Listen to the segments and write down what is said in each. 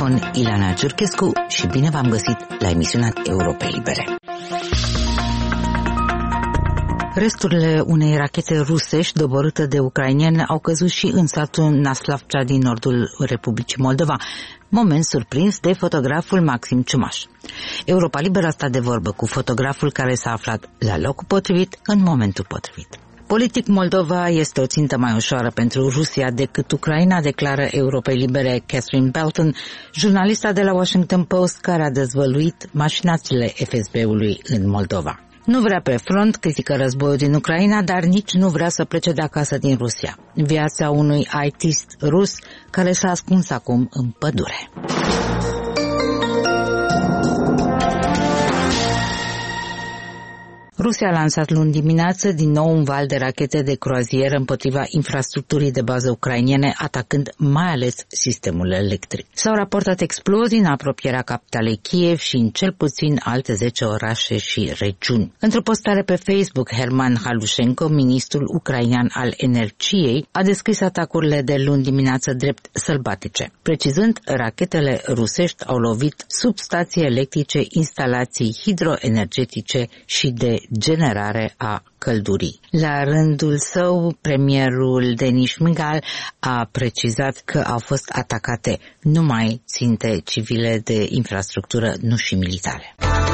microfon Ileana Ciurchescu și bine v-am găsit la emisiunea Europe Libere. Resturile unei rachete rusești doborâte de ucraineni au căzut și în satul Naslavca din nordul Republicii Moldova, moment surprins de fotograful Maxim Ciumaș. Europa Liberă a stat de vorbă cu fotograful care s-a aflat la locul potrivit în momentul potrivit. Politic, Moldova este o țintă mai ușoară pentru Rusia decât Ucraina, declară Europei Libere Catherine Belton, jurnalista de la Washington Post care a dezvăluit mașinațiile FSB-ului în Moldova. Nu vrea pe front, critică războiul din Ucraina, dar nici nu vrea să plece de acasă din Rusia. Viața unui IT-ist rus care s-a ascuns acum în pădure. Rusia a lansat luni dimineață din nou un val de rachete de croazieră împotriva infrastructurii de bază ucrainene, atacând mai ales sistemul electric. S-au raportat explozii în apropierea capitalei Kiev și în cel puțin alte 10 orașe și regiuni. Într-o postare pe Facebook, Herman Halushenko, ministrul ucrainean al energiei, a descris atacurile de luni dimineață drept sălbatice. Precizând, rachetele rusești au lovit substații electrice, instalații hidroenergetice și de generare a căldurii. La rândul său, premierul Denis Shmyhal a precizat că au fost atacate numai ținte civile de infrastructură, nu și militare.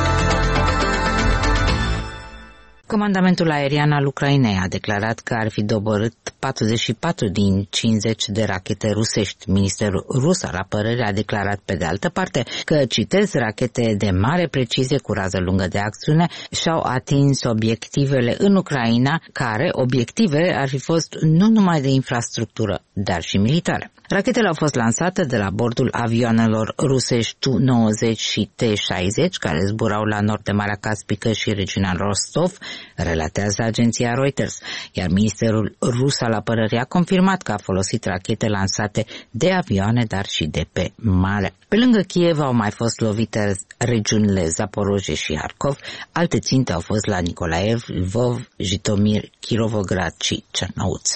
Comandamentul aerian al Ucrainei a declarat că ar fi doborât 44 din 50 de rachete rusești. Ministerul rus al apărării a declarat pe de altă parte că, citez, rachete de mare precizie cu rază lungă de acțiune și-au atins obiectivele în Ucraina, care obiective ar fi fost nu numai de infrastructură, dar și militare. Rachetele au fost lansate de la bordul avioanelor rusești Tu-90 și T-60, care zburau la nord de Marea Caspică și regiunea Rostov, relatează agenția Reuters, iar Ministerul rus al apărării a confirmat că a folosit rachete lansate de avioane, dar și de pe mare. Pe lângă Kiev au mai fost lovite regiunile Zaporozhye și Harkov, alte ținte au fost la Nikolaev, Lvov, Jitomir, Kirovograd și Cernăuț.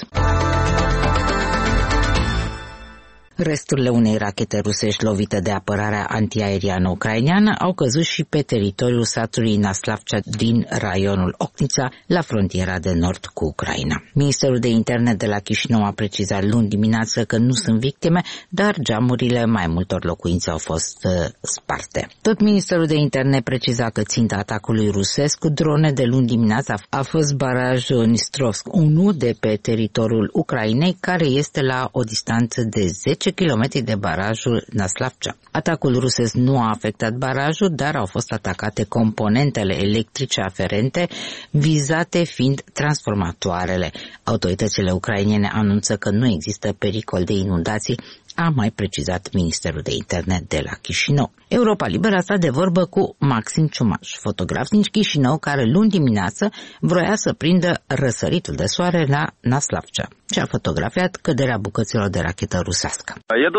Resturile unei rachete rusești lovite de apărarea antiaeriană ucraineană au căzut și pe teritoriul satului Naslavca din raionul Ochnița, la frontiera de nord cu Ucraina. Ministerul de Interne de la Chișinău a precizat luni dimineață că nu sunt victime, dar geamurile mai multor locuințe au fost sparte. Tot Ministerul de Interne preciza că ținta atacului rusesc cu drone de luni dimineață a fost barajul Dnistrovsk 1 de pe teritoriul Ucrainei, care este la o distanță de 10 kilometri de barajul Naslavca. Atacul rusesc nu a afectat barajul, dar au fost atacate componentele electrice aferente, vizate fiind transformatoarele. Autoritățile ucrainene anunță că nu există pericol de inundații, a mai precizat Ministerul de Interne de la Chișinău. Europa Liberă a stat de vorbă cu Maxim Ciumaș, fotograf din Chișinău, care luni dimineață vroia să prindă răsăritul de soare la Naslavca și a fotografiat căderea bucăților de rachetă rusească.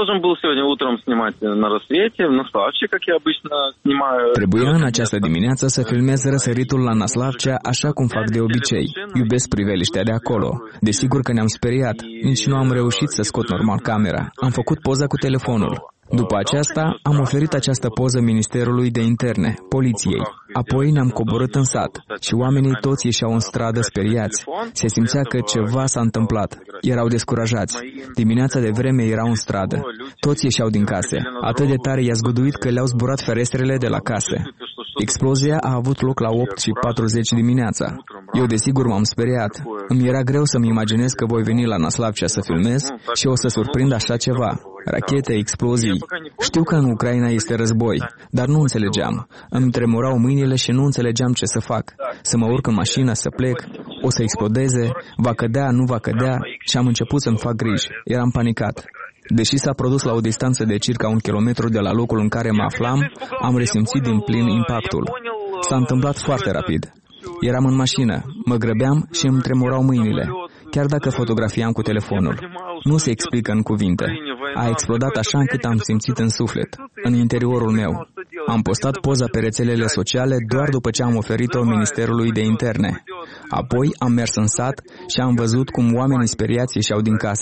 Trebuia în această dimineață să filmez răsăritul la Naslavca, așa cum fac de obicei. Iubesc priveliștea de acolo. Desigur că ne-am speriat. Nici nu am reușit să scot normal camera. Am făcut poza cu telefonul. După aceasta, am oferit această poză Ministerului de Interne, poliției. Apoi ne-am coborât în sat și oamenii toți ieșeau în stradă speriați. Se simțea că ceva s-a întâmplat. Erau descurajați. Dimineața de vreme erau în stradă. Toți ieșeau din case. Atât de tare i-a zguduit că le-au zburat ferestrele de la case. Explozia a avut loc la 8:40 dimineața. Eu desigur m-am speriat. Îmi era greu să-mi imaginez că voi veni la Naslavca să filmez și o să surprind așa ceva. Rachete, explozii. Știu că în Ucraina este război, dar nu înțelegeam. Îmi tremurau mâinile și nu înțelegeam ce să fac. Să mă urc în mașină, să plec, o să explodeze, va cădea, nu va cădea, și am început să-mi fac griji. Eram panicat. Deși s-a produs la o distanță de circa 1 kilometru de la locul în care mă aflam, am resimțit din plin impactul. S-a întâmplat foarte rapid. Eram în mașină, mă grăbeam și îmi tremurau mâinile, chiar dacă fotografiam cu telefonul. Nu se explică în cuvinte. A explodat așa încât am simțit în suflet, în interiorul meu. Am postat poza pe rețelele sociale doar după ce am oferit-o Ministerului de Interne. Apoi am mers în sat și am văzut cum oamenii speriați ieșeau din case.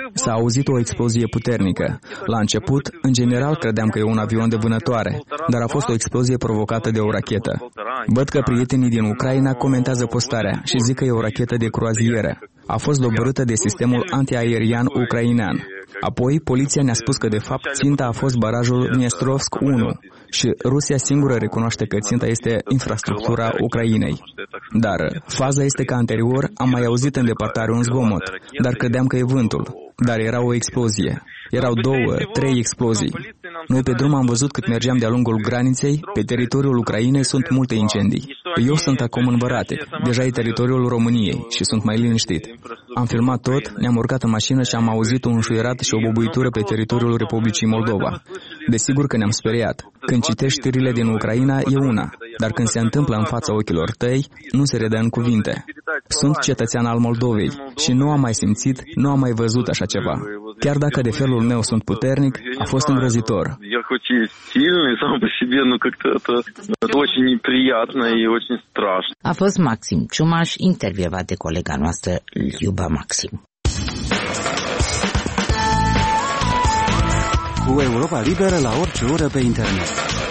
S-a auzit o explozie puternică. La început, în general, credeam că e un avion de vânătoare, dar a fost o explozie provocată de o rachetă. Văd că prietenii din Ucraina comentează postarea și zic că e o rachetă de croazieră. A fost doborâtă de sistemul antiaerian ucrainean. Apoi, poliția ne-a spus că, de fapt, ținta a fost barajul Dniestrovsk 1 și Rusia singură recunoaște că ținta este infrastructura Ucrainei. Dar faza este că anterior am mai auzit în depărtare un zgomot, dar credeam că e vântul. Dar era o explozie. Erau 2-3 explozii. Noi pe drum am văzut cât mergeam de-a lungul graniței, pe teritoriul Ucrainei sunt multe incendii. Eu sunt acum în Văratic, deja e teritoriul României și sunt mai liniștit. Am filmat tot, ne-am urcat în mașină și am auzit un înșuierat și o bubuitură pe teritoriul Republicii Moldova. Desigur că ne-am speriat. Când citești știrile din Ucraina e una, dar când se întâmplă în fața ochilor tăi, nu se redă în cuvinte. Sunt cetățean al Moldovei și nu am mai simțit, nu am mai văzut așa ceva. Chiar dacă de felul meu sunt puternic, a fost îngrozitor. A fost Maxim Ciumaș, intervievat de colega noastră, Liuba Maxim. Cu Europa Liberă la orice oră pe internet.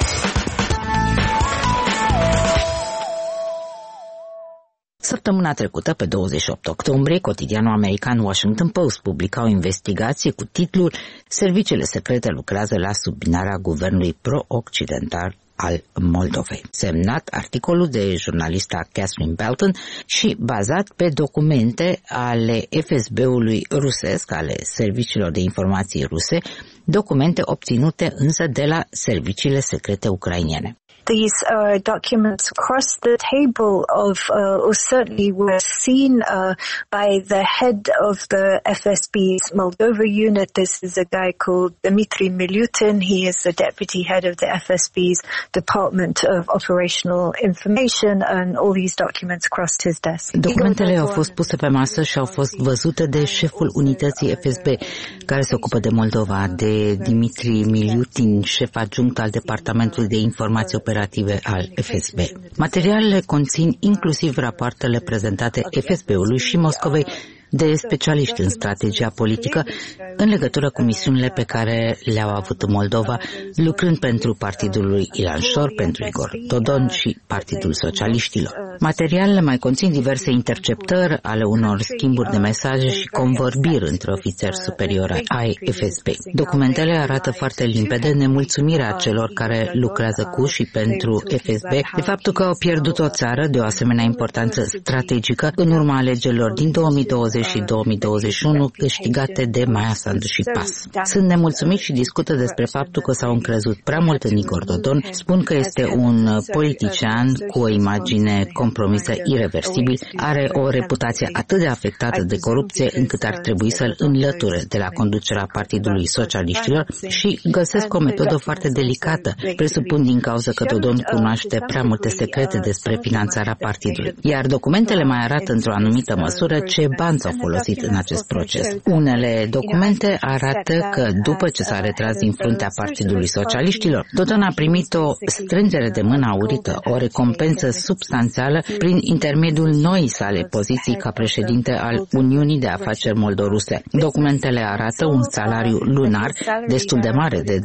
Săptămâna trecută, pe 28 octombrie, cotidianul american Washington Post publica o investigație cu titlul "Serviciile secrete lucrează la subminarea guvernului pro-occidental al Moldovei", semnat articolul de jurnalista Catherine Belton și bazat pe documente ale FSB-ului rusesc, ale serviciilor de informații ruse, documente obținute însă de la serviciile secrete ucrainene. These documents cross the table of, or certainly were seen by the head of the FSB's Moldova unit. This is a guy called Dmitry Milutin. He is the deputy head of the FSB's Department of Operational Information, and all these documents crossed his desk. Documentele au fost puse pe masă și au fost văzute de șeful unității FSB, care se ocupă de Moldova, de Dmitry Milutin, șef adjunct al Departamentului de Informații Operative al FSB. Materialele conțin inclusiv rapoartele prezentate FSB-ului și Moscovei de specialiști în strategia politică în legătură cu misiunile pe care le-au avut în Moldova, lucrând pentru partidul lui Ilan Șor, pentru Igor Dodon și Partidul Socialiștilor. Materialele mai conțin diverse interceptări ale unor schimburi de mesaje și convorbiri între ofițeri superiori ai FSB. Documentele arată foarte limpede nemulțumirea celor care lucrează cu și pentru FSB de faptul că au pierdut o țară de o asemenea importanță strategică în urma alegerilor din 2020 și 2021 câștigate de Maia Sandu și PAS. Sunt nemulțumiți și discută despre faptul că s-au încrezut prea mult în Igor Dodon, spun că este un politician cu o imagine compromisă ireversibil, are o reputație atât de afectată de corupție încât ar trebui să-l înlăture de la conducerea Partidului Socialiștilor și găsesc o metodă foarte delicată, presupun din cauza că Dodon cunoaște prea multe secrete despre finanțarea partidului. Iar documentele mai arată într-o anumită măsură ce bani s-au folosit în acest proces. Unele documente arată că după ce s-a retras din fruntea Partidului Socialiștilor, Dodon a primit o strângere de mână aurită, o recompensă substanțială prin intermediul noii sale poziții ca președinte al Uniunii de Afaceri Moldoruse. Documentele arată un salariu lunar destul de mare de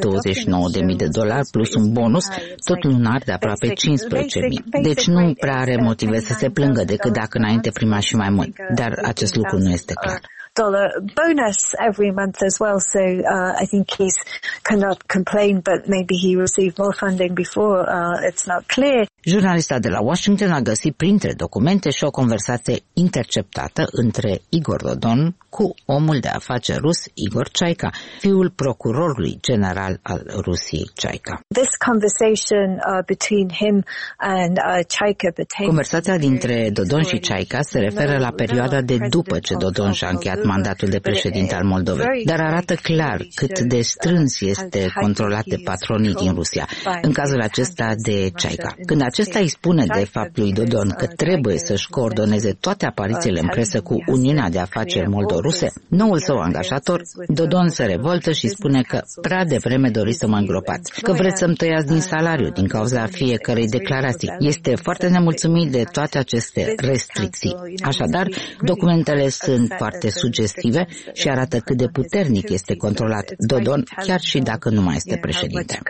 $29.000 plus un bonus, tot lunar de aproape 15.000. Deci nu prea are motive să se plângă decât dacă înainte prima și mai mult. Dar acest lucru nu este clar. $1 bonus every month as well, so I think he cannot complain, but maybe he received more funding before, it's not clear. Jurnalista de la Washington a găsit printre documente și o conversație interceptată între Igor Dodon cu omul de afaceri rus Igor Chaica, fiul procurorului general al Rusiei Chaica. This conversation between him and Chaica pertains. Conversația dintre Dodon și Chaica se referă la perioada de după ce Dodon și-a încheiat mandatul de președinte al Moldovei, dar arată clar cât de strâns este controlat de patronii din Rusia, în cazul acesta de Chaica. Când acesta îi spune de fapt lui Dodon că trebuie să-și coordoneze toate aparițiile în presă cu Uniunea de Afaceri Moldoruse, noul său angajator, Dodon se revoltă și spune că prea devreme doriți să mă îngropați, că vreți să-mi tăiați din salariu din cauza fiecărei declarații. Este foarte nemulțumit de toate aceste restricții. Așadar, documentele sunt foarte sugestive și arată cât de puternic este controlat Dodon, chiar și dacă nu mai este președinte.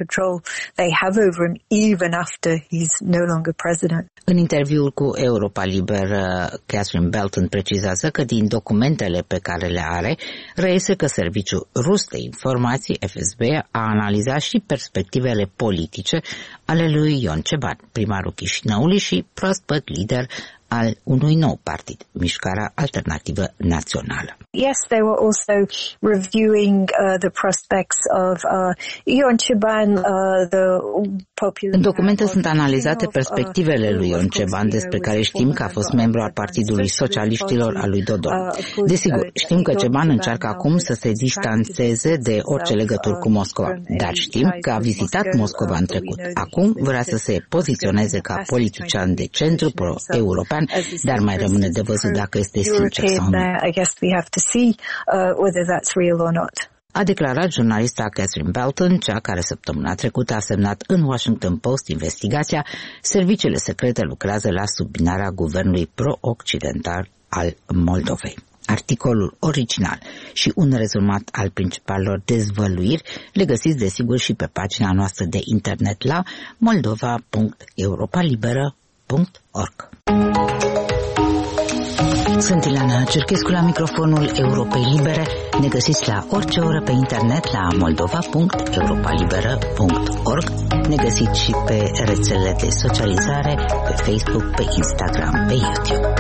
În interviul cu Europa Liber, Catherine Belton precizează că din documentele pe care le are, reiese că Serviciul Rus de Informații, FSB, a analizat și perspectivele politice ale lui Ion Ceban, primarul Chișinăului și proaspăt lider al unui nou partid, Mișcarea Alternativă Națională. Yes, they were also reviewing the prospects of Ion Ceban, the popular. În documente sunt analizate perspectivele lui Ion Ceban, despre care știm că a fost membru al Partidului Socialiștilor al lui Dodon. Desigur, știm că Ceban încearcă acum să se distanțeze de orice legături cu Moscova, dar știm că a vizitat Moscova în trecut. Acum vrea să se poziționeze ca politician de centru pro-european, dar mai rămâne de văzut dacă este sincer sau nu. A declarat jurnalista Catherine Belton, cea care săptămâna trecută a semnat în Washington Post investigația. Serviciile secrete lucrează la subminarea guvernului pro-occidental al Moldovei. Articolul original și un rezumat al principalelor dezvăluiri le găsiți desigur și pe pagina noastră de internet la moldova.europalibera.org. Sunt Ileana Cerchescu la microfonul Europei Libere. Ne găsiți la orice oră pe internet la moldova.europalibera.org. Ne găsiți și pe rețelele de socializare, pe Facebook, pe Instagram, pe YouTube.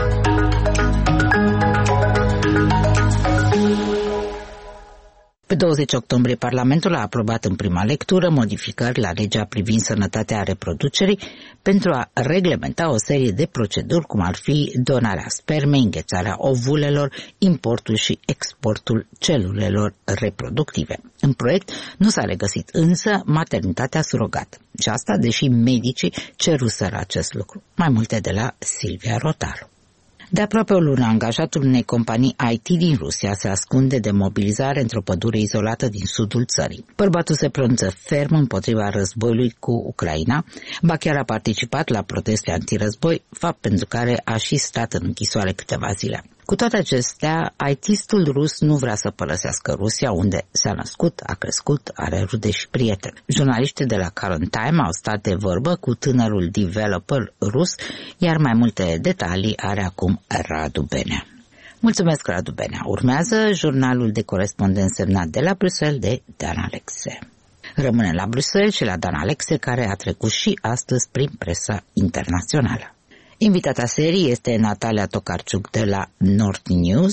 Pe 20 octombrie, Parlamentul a aprobat în prima lectură modificări la legea privind sănătatea reproducerii pentru a reglementa o serie de proceduri, cum ar fi donarea spermei, înghețarea ovulelor, importul și exportul celulelor reproductive. În proiect nu s-a regăsit însă maternitatea surogată. Și asta deși medicii ceruseră acest lucru. Mai multe de la Silvia Rotaru. De aproape o lună, angajatul unei companii IT din Rusia se ascunde de mobilizare într-o pădure izolată din sudul țării. Bărbatul se pronunță ferm împotriva războiului cu Ucraina, ba chiar a participat la proteste antirăzboi, fapt pentru care a și stat în închisoare câteva zile. Cu toate acestea, IT-istul rus nu vrea să părăsească Rusia, unde s-a născut, a crescut, are rude și prieteni. Jurnaliștii de la Current Time au stat de vorbă cu tânărul developer rus, iar mai multe detalii are acum Radu Benea. Mulțumesc, Radu Benea. Urmează jurnalul de corespondent semnat de la Bruxelles de Dan Alexe. Rămâne la Bruxelles și la Dan Alexe, care a trecut și astăzi prin presa internațională. Invitata serii este Natalia Tokarczuk de la Nord News.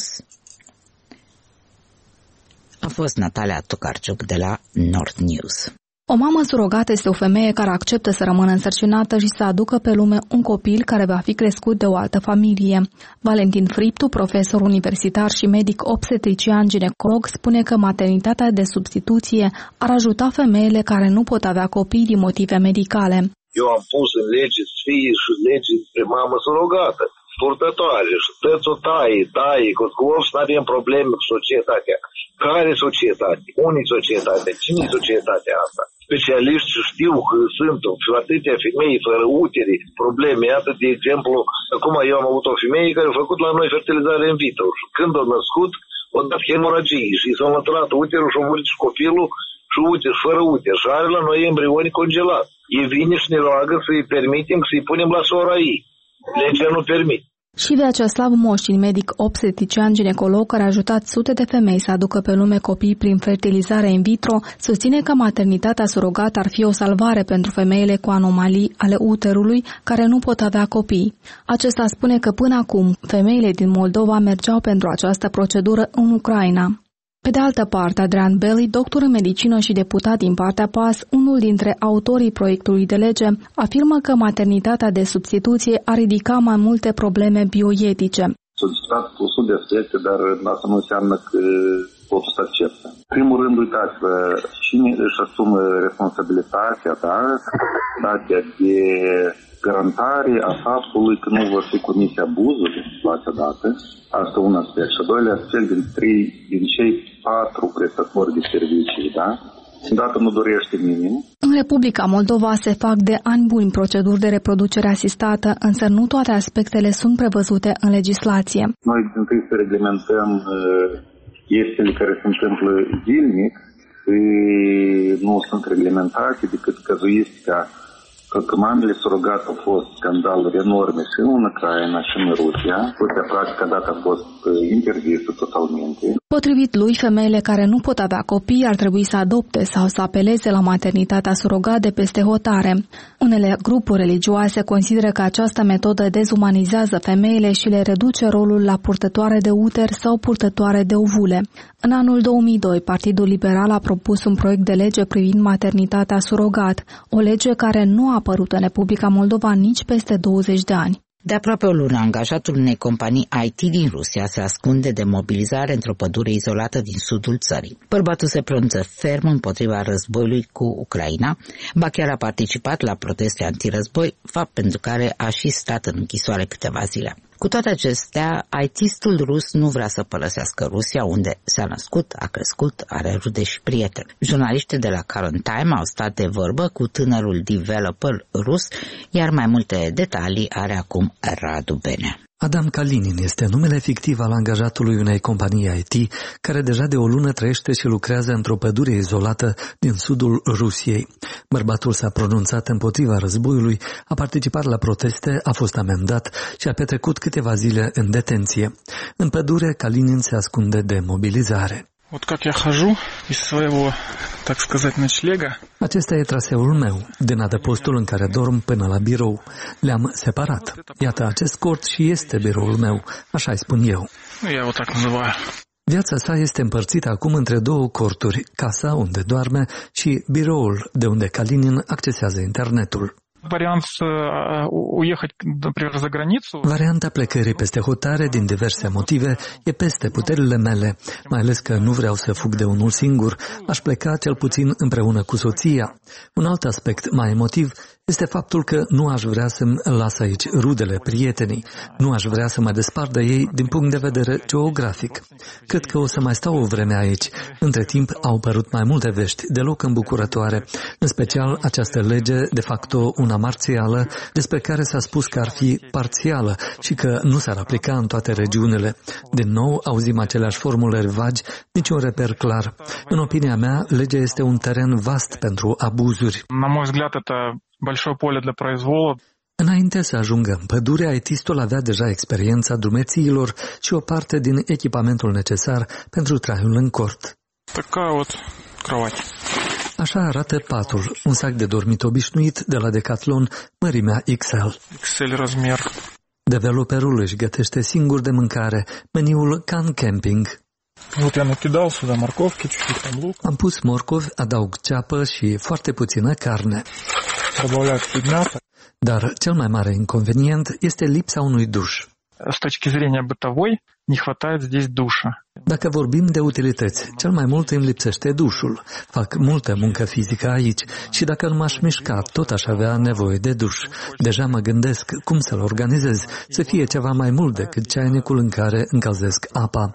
A fost Natalia Tokarczuk de la Nord News. O mamă surogată este o femeie care acceptă să rămână însărcinată și să aducă pe lume un copil care va fi crescut de o altă familie. Valentin Friptu, profesor universitar și medic obstetrician ginecolog, spune că maternitatea de substituție ar ajuta femeile care nu pot avea copii din motive medicale. Eu am pus în lege să fie și lege despre mamă surogată, purtătoare, și tăți o taie, că nu avem probleme cu societatea. Care societate? Unii societate? Cine e societatea asta? Specialiști știu că sunt atâtea femei fără utere, probleme. Iată, de exemplu, acum eu am avut o femeie care a făcut la noi fertilizare in vitro și când a născut, a dat hemoragii și s-a înlăturat uterul și a murit și copilul și uter, fără uter. Și are la noi embrioni congelați. Ei vine și ne roagă să-i permitem, să-i punem la sora ei. Legea nu permite. Și Vyacheslav Moșin, medic obstetrician ginecolog care a ajutat sute de femei să aducă pe lume copii prin fertilizare in vitro, susține că maternitatea surogată ar fi o salvare pentru femeile cu anomalii ale uterului care nu pot avea copii. Acesta spune că până acum femeile din Moldova mergeau pentru această procedură în Ucraina. Pe de altă parte, Adrian Belli, doctor în medicină și deputat din partea PAS, unul dintre autorii proiectului de lege, afirmă că maternitatea de substituție ar ridica mai multe probleme bioetice. S-au discutat cu sute de aspecte, dar asta nu înseamnă că totul se acceptă. În primul rând, uitați, cine își asumă responsabilitatea, da? capacitatea de garantare a faptului că nu vor fi comise abuzuri în situația dată. Asta un aspect. Și a doilea aspect, din cei 4 prestatori de servicii, da? Dacă nu dorește minim. În Republica Moldova se fac de ani buni proceduri de reproducere asistată, însă nu toate aspectele sunt prevăzute în legislație. Noi întâi să reglementăm chestiile care se întâmplă zilnic și nu sunt reglementate decât cazuistica că mamele surogate au fost scandaluri enorme și în Ucraina și în Rusia. Rusia, practic, a dat a fost interzisă totalmente. Potrivit lui, femeile care nu pot avea copii ar trebui să adopte sau să apeleze la maternitatea surogat de peste hotare. Unele grupuri religioase consideră că această metodă dezumanizează femeile și le reduce rolul la purtătoare de uter sau purtătoare de ovule. În anul 2002, Partidul Liberal a propus un proiect de lege privind maternitatea surogat, o lege care nu a apărut în Republica Moldova nici peste 20 de ani. De aproape o lună, angajatul unei companii IT din Rusia se ascunde de mobilizare într-o pădure izolată din sudul țării. Bărbatul se pronunță ferm împotriva războiului cu Ucraina, ba chiar a participat la proteste antirăzboi, fapt pentru care a și stat în închisoare câteva zile. Cu toate acestea, IT-istul rus nu vrea să părăsească Rusia, unde s-a născut, a crescut, are rude și prieteni. Jurnaliștii de la Current Time au stat de vorbă cu tânărul developer rus, iar mai multe detalii are acum Radu Benea. Adam Kalinin este numele fictiv al angajatului unei companii IT, care deja de o lună trăiește și lucrează într-o pădure izolată din sudul Rusiei. Bărbatul s-a pronunțat împotriva războiului, a participat la proteste, a fost amendat și a petrecut câteva zile în detenție. În pădure, Kalinin se ascunde de mobilizare. Acesta e traseul meu, din adăpostul în care dorm până la birou. Le-am separat. Iată, acest cort și este biroul meu, așa-i spun eu. Viața sa este împărțită acum între 2 corturi, casa unde doarme și biroul de unde Kalinin accesează internetul. Varianta plecării peste hotare din diverse motive e peste puterile mele, mai ales că nu vreau să fug de unul singur, aș pleca cel puțin împreună cu soția. Un alt aspect mai emotiv este faptul că nu aș vrea să-mi las aici rudele, prietenii, nu aș vrea să mă despart de ei din punct de vedere geografic. Cred că o să mai stau o vreme aici. Între timp au apărut mai multe vești deloc îmbucurătoare, în special această lege, de facto una marțială, despre care s-a spus că ar fi parțială și că nu s-ar aplica în toate regiunile. Din nou auzim aceleași formulări vagi, niciun reper clar. În opinia mea, legea este un teren vast pentru abuzuri. Înainte să ajungă în pădure, IT-istul avea deja experiența drumețiilor și o parte din echipamentul necesar pentru traiul în cort. Așa arată patul, un sac de dormit obișnuit de la Decathlon, mărimea XL. Developerul își gătește singur de mâncare, meniul ca în camping. Am pus morcovi, adaug ceapă și foarte puțină carne. Dar cel mai mare inconvenient este lipsa unui duș. Dacă vorbim de utilități, cel mai mult îmi lipsește dușul. Fac multă muncă fizică aici și dacă nu m-aș mișca, tot aș avea nevoie de duș. Deja mă gândesc cum să-l organizez, să fie ceva mai mult decât ceainicul în care încălzesc apa.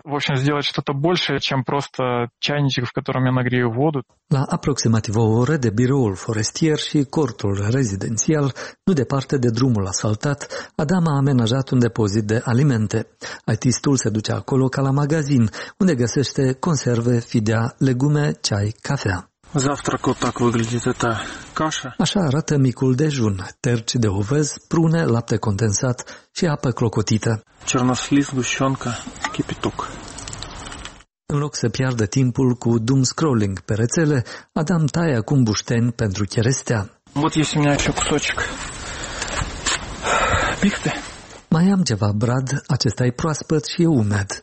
La aproximativ o oră de biroul forestier și cortul rezidențial, nu departe de drumul asfaltat, Adam a amenajat un depozit de alimente. IT-istul se duce acolo ca la magazin, unde găsește conserve, fidea, legume, ceai, cafea. Așa arată micul dejun, terci de ovăz, prune, lapte condensat și apă clocotită. În loc să piardă timpul cu doom scrolling pe rețele, Adam taie acum bușteni pentru cherestea. Mai am ceva brad, acesta e proaspăt și e umed.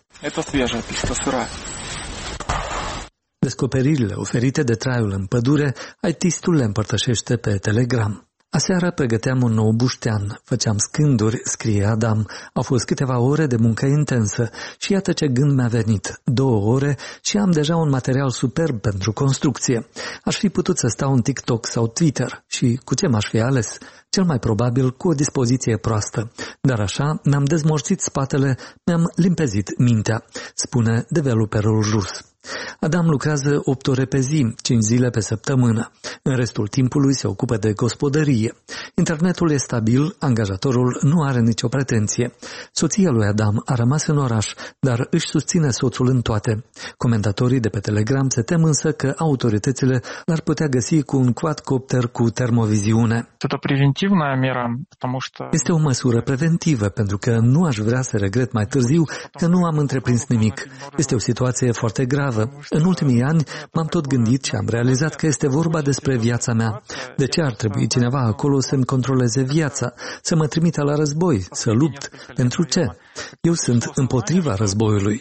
Descoperirile oferite de traiul în pădure, IT-istul le împărtășește pe Telegram. Aseară pregăteam un nou buștean, făceam scânduri, scrie Adam. Au fost câteva ore de muncă intensă și iată ce gând mi-a venit. 2 ore și am deja un material superb pentru construcție. Aș fi putut să stau în TikTok sau Twitter și cu ce m-aș fi ales? Cel mai probabil cu o dispoziție proastă. Dar așa mi-am dezmorțit spatele, mi-am limpezit mintea, spune developerul rus. Adam lucrează 8 ore pe zi, 5 zile pe săptămână. În restul timpului se ocupă de gospodărie. Internetul e stabil, angajatorul nu are nicio pretenție. Soția lui Adam a rămas în oraș, dar își susține soțul în toate. Comentatorii de pe Telegram se tem însă că autoritățile l-ar putea găsi cu un quadcopter cu termoviziune. Este o măsură preventivă, pentru că nu aș vrea să regret mai târziu că nu am întreprins nimic. Este o situație foarte gravă. În ultimii ani m-am tot gândit și am realizat că este vorba despre viața mea. De ce ar trebui cineva acolo să-mi controleze viața, să mă trimită la război, să lupt? Pentru ce? Eu sunt împotriva războiului.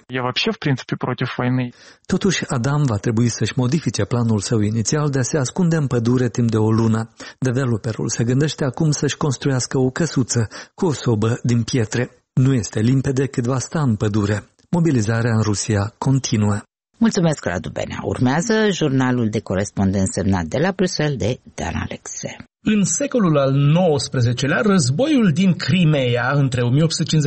Totuși, Adam va trebui să-și modifice planul său inițial de a se ascunde în pădure timp de o lună. Developerul se gândește acum să-și construiască o căsuță cu o sobă din pietre. Nu este limpede cât va sta în pădure. Mobilizarea în Rusia continuă. Mulțumesc, Radu Benea. Urmează jurnalul de corespondent semnat de la Bruxelles de Dan Alexe. În secolul al XIX-lea, războiul din Crimea, între 1853-1856,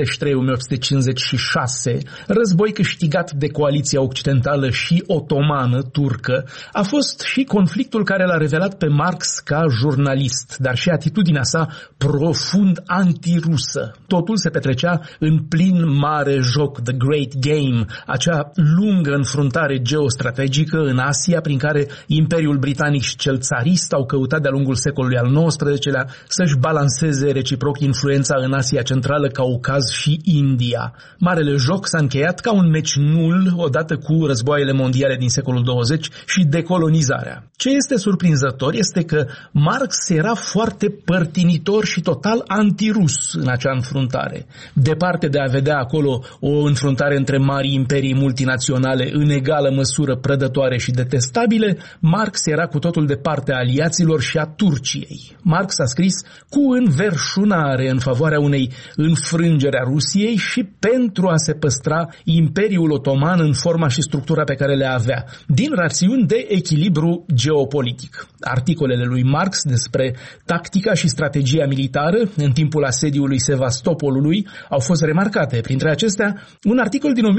război câștigat de coaliția occidentală și otomană, turcă, a fost și conflictul care l-a revelat pe Marx ca jurnalist, dar și atitudinea sa profund antirusă. Totul se petrecea în plin mare joc, The Great Game, acea lungă înfruntare geostrategică în Asia, prin care Imperiul Britanic și cel țarist au căutat de-a lungul secolului al XIX-lea să-și balanceze reciproc influența în Asia Centrală, Caucaz și India. Marele joc s-a încheiat ca un meci nul odată cu războaiele mondiale din secolul 20 și decolonizarea. Ce este surprinzător este că Marx era foarte părtinitor și total antirus în acea înfruntare. Departe de a vedea acolo o înfruntare între mari imperii multinaționale în egală măsură prădătoare și detestabile, Marx era cu totul de partea aliaților și a Turciei. Marx a scris cu înverșunare în favoarea unei înfrângeri a Rusiei și pentru a se păstra Imperiul Otoman în forma și structura pe care le avea, din rațiuni de echilibru geopolitic. Articolele lui Marx despre tactica și strategia militară în timpul asediului Sevastopolului au fost remarcate. Printre acestea, un articol din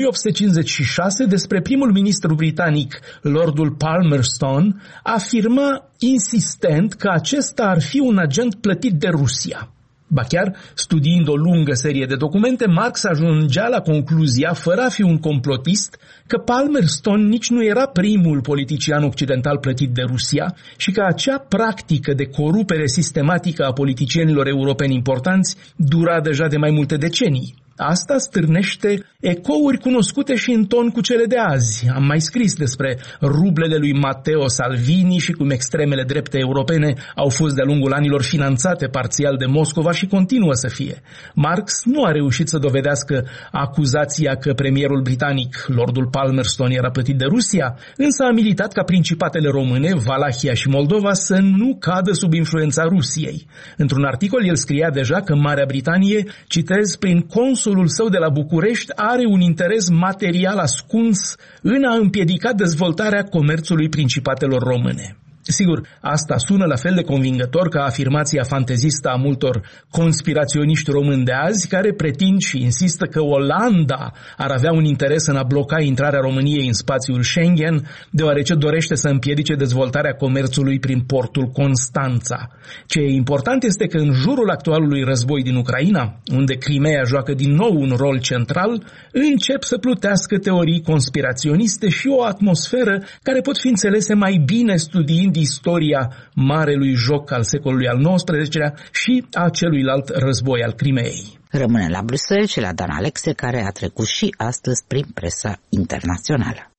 1856 despre primul ministru britanic, Lordul Palmerston, afirma insistent că acesta ar fi un agent plătit de Rusia. Ba chiar, studiind o lungă serie de documente, Marx ajungea la concluzia, fără a fi un complotist, că Palmerston nici nu era primul politician occidental plătit de Rusia și că acea practică de corupere sistematică a politicienilor europeni importanți dura deja de mai multe decenii. Asta stârnește ecouri cunoscute și în ton cu cele de azi. Am mai scris despre rublele lui Matteo Salvini și cum extremele drepte europene au fost de-a lungul anilor finanțate parțial de Moscova și continuă să fie. Marx nu a reușit să dovedească acuzația că premierul britanic, Lordul Palmerston, era plătit de Rusia, însă a militat ca principatele române, Valahia și Moldova, să nu cadă sub influența Rusiei. Într-un articol el scria deja că Marea Britanie, citez, prin consulul său de la București are un interes material ascuns în a împiedica dezvoltarea comerțului principatelor române. Sigur, asta sună la fel de convingător ca afirmația fantezistă a multor conspiraționiști români de azi care pretind și insistă că Olanda ar avea un interes în a bloca intrarea României în spațiul Schengen, deoarece dorește să împiedice dezvoltarea comerțului prin portul Constanța. Ce e important este că în jurul actualului război din Ucraina, unde Crimea joacă din nou un rol central, încep să plutească teorii conspiraționiste și o atmosferă care pot fi înțelese mai bine studiind istoria marelui joc al secolului al XIX-lea și a celuilalt război al Crimeei. Rămâne la Bruxelles și la Dan Alexe, care a trecut și astăzi prin presa internațională.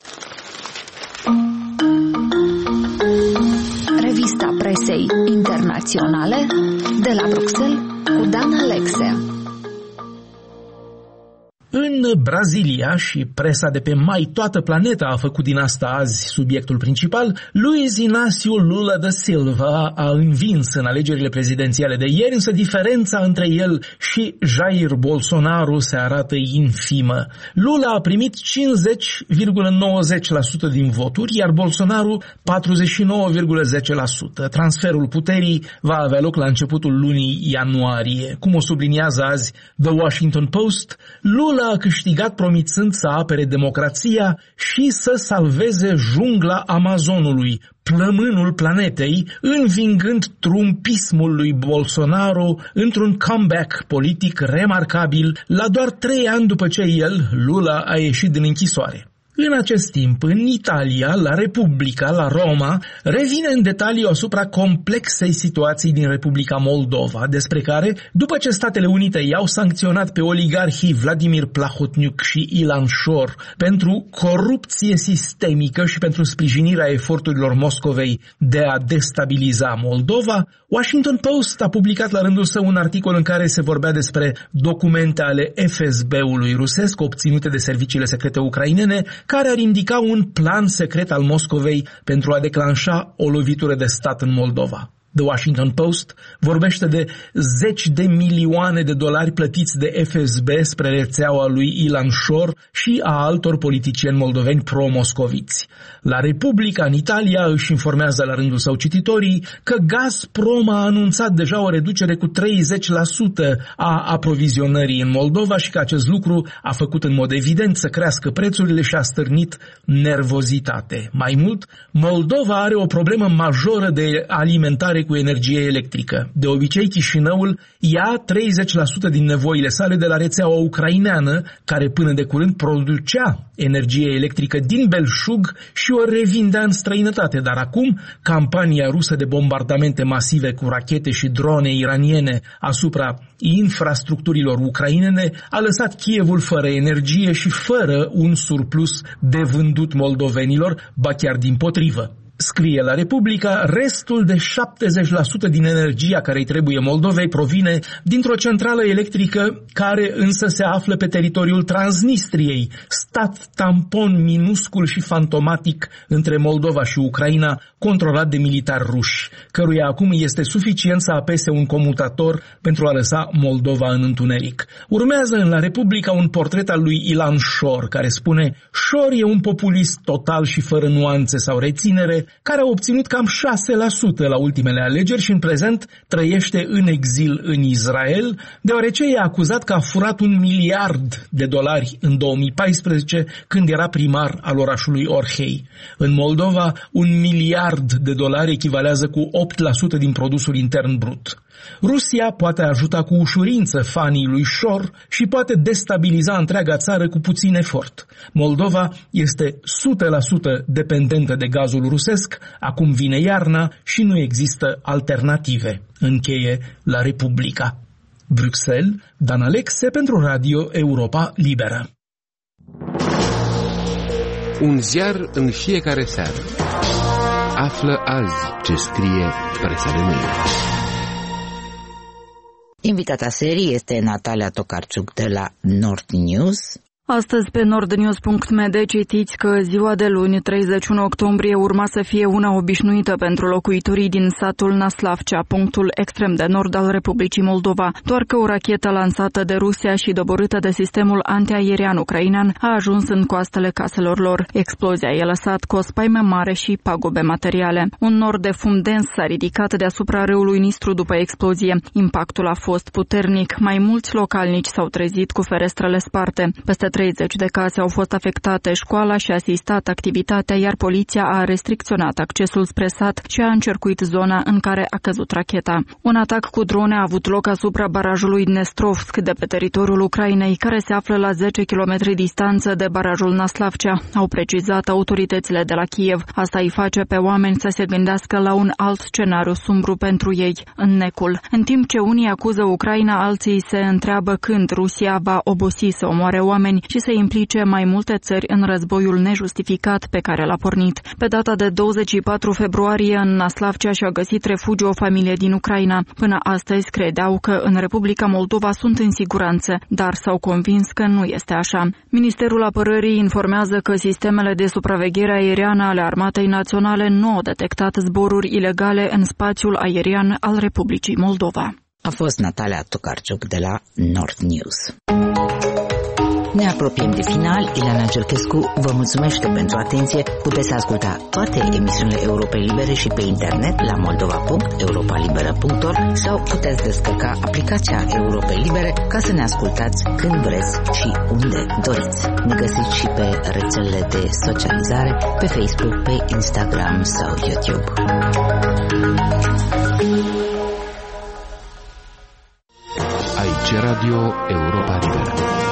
Revista presei internaționale de la Bruxelles cu Dan Alexe. În Brazilia, și presa de pe mai toată planeta a făcut din asta azi subiectul principal, Luiz Inácio Lula da Silva a învins în alegerile prezidențiale de ieri, însă diferența între el și Jair Bolsonaro se arată infimă. Lula a primit 50,90% din voturi, iar Bolsonaro 49,10%. Transferul puterii va avea loc la începutul lunii ianuarie. Cum o subliniază azi The Washington Post, Lula a câștigat promițând să apere democrația și să salveze jungla Amazonului, plămânul planetei, învingând trumpismul lui Bolsonaro într-un comeback politic remarcabil la doar 3 ani după ce el, Lula, a ieșit din închisoare. În acest timp, în Italia, la Republica, la Roma, revine în detaliu asupra complexei situații din Republica Moldova, despre care, după ce Statele Unite i-au sancționat pe oligarhii Vladimir Plahotniuc și Ilan Shor pentru corupție sistemică și pentru sprijinirea eforturilor Moscovei de a destabiliza Moldova, Washington Post a publicat la rândul său un articol în care se vorbea despre documente ale FSB-ului rusesc obținute de serviciile secrete ucrainene, care ar indica un plan secret al Moscovei pentru a declanșa o lovitură de stat în Moldova. The Washington Post vorbește de $10 de milioane plătiți de FSB spre rețeaua lui Ilan Shor și a altor politicieni moldoveni pro-moscoviți. La Republica, în Italia, își informează la rândul său cititorii că Gazprom a anunțat deja o reducere cu 30% a aprovizionării în Moldova și că acest lucru a făcut în mod evident să crească prețurile și a stârnit nervozitate. Mai mult, Moldova are o problemă majoră de alimentare cu energie electrică. De obicei, Chișinăul ia 30% din nevoile sale de la rețeaua ucraineană, care până de curând producea energie electrică din belșug și o revindea în străinătate. Dar acum, campania rusă de bombardamente masive cu rachete și drone iraniene asupra infrastructurilor ucrainene a lăsat Kievul fără energie și fără un surplus de vândut moldovenilor, ba chiar dimpotrivă. Scrie la Republica, restul de 70% din energia care îi trebuie Moldovei provine dintr-o centrală electrică care însă se află pe teritoriul Transnistriei, stat tampon minuscul și fantomatic între Moldova și Ucraina, controlat de militari ruși, căruia acum este suficient să apese un comutator pentru a lăsa Moldova în întuneric. Urmează în la Republica un portret al lui Ilan Shor, care spune: Shor e un populist total și fără nuanțe sau reținere, care a obținut cam 6% la ultimele alegeri și în prezent trăiește în exil în Israel, deoarece e acuzat că a furat $1 miliard în 2014, când era primar al orașului Orhei. În Moldova, $1 miliard echivalează cu 8% din produsul intern brut. Rusia poate ajuta cu ușurință fanii lui Shor și poate destabiliza întreaga țară cu puțin efort. Moldova este 100% dependentă de gazul rusesc, acum vine iarna și nu există alternative. Încheie la Republica. Bruxelles, Dan Alexe pentru Radio Europa Liberă. Un ziar în fiecare seară. Află azi ce scrie presa de mâine. Invitata serii este Natalia Tokarczuk de la Nord News. Astăzi pe nordnews.md citiți că ziua de luni, 31 octombrie, urma să fie una obișnuită pentru locuitorii din satul Naslavcea, punctul extrem de nord al Republicii Moldova, doar că o rachetă lansată de Rusia și doborâtă de sistemul antiaerian ucrainean a ajuns în coastele caselor lor. Explozia i-a lăsat cu o spaimă mare și pagube materiale. Un nor de fum dens s-a ridicat deasupra râului Nistru după explozie. Impactul a fost puternic. Mai mulți localnici s-au trezit cu ferestrele sparte. Peste 30 de case au fost afectate, școala și-a asistat activitatea, iar poliția a restricționat accesul spre sat și a încercuit zona în care a căzut racheta. Un atac cu drone a avut loc asupra barajului Dnestrovsk de pe teritoriul Ucrainei, care se află la 10 km distanță de barajul Naslavcea, au precizat autoritățile de la Kiev. Asta îi face pe oameni să se gândească la un alt scenariu sumbru pentru ei, înnecul. În timp ce unii acuză Ucraina, alții se întreabă când Rusia va obosi să omoare oameni și să implice mai multe țări în războiul nejustificat pe care l-a pornit. Pe data de 24 februarie, în Naslavcea și-a găsit refugiu o familie din Ucraina. Până astăzi credeau că în Republica Moldova sunt în siguranță, dar s-au convins că nu este așa. Ministerul Apărării informează că sistemele de supraveghere aeriană ale Armatei Naționale nu au detectat zboruri ilegale în spațiul aerian al Republicii Moldova. A fost Natalia Tokarczuk de la Nord News. Ne apropiem de final. Ileana Gerchescu vă mulțumește pentru atenție. Puteți asculta toate emisiunile Europei Libere și pe internet la moldova.europalibera.org sau puteți descărca aplicația Europei Libere ca să ne ascultați când vreți și unde doriți. Ne găsiți și pe rețelele de socializare, pe Facebook, pe Instagram sau YouTube. Aici Radio Europa Liberă.